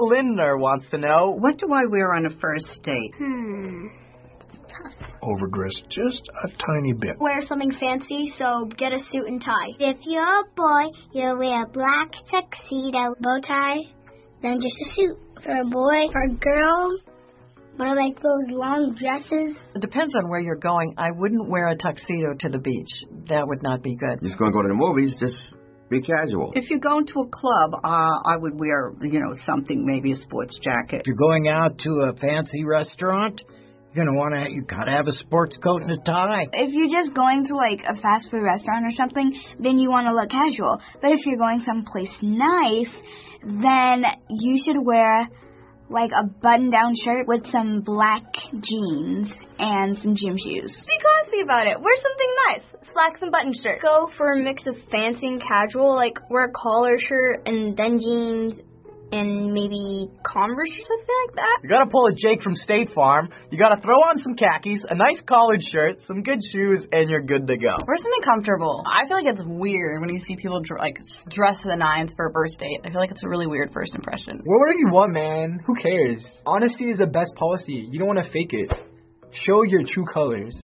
Lindner wants to know, what do I wear on a first date? Overdressed just a tiny bit. Wear something fancy, so get a suit and tie. If you're a boy, you'll wear a black tuxedo, bow tie, then just a suit. For a boy, for a girl, what are like those long dresses? It depends on where you're going. I wouldn't wear a tuxedo to the beach. That would not be good. Just going to go to the movies, just be casual. If you're going to a club, I would wear, something, maybe a sports jacket. If you're going out to a fancy restaurant, you gotta have a sports coat and a tie. If you're just going to like a fast food restaurant or something, then you want to look casual. But if you're going someplace nice, then you should wear like a button-down shirt with some black jeans and some gym shoes. Be classy about it. Wear something nice. Slacks and button shirt. Go for a mix of fancy and casual, like wear a collar shirt and then jeans and maybe Converse or something like that. You gotta pull a Jake from State Farm. You gotta throw on some khakis, a nice collared shirt, some good shoes, and you're good to go. Wear something comfortable. I feel like it's weird when you see people dress to the nines for a first date. I feel like it's a really weird first impression. Wear whatever you want, man. Who cares? Honesty is the best policy. You don't want to fake it. Show your true colors.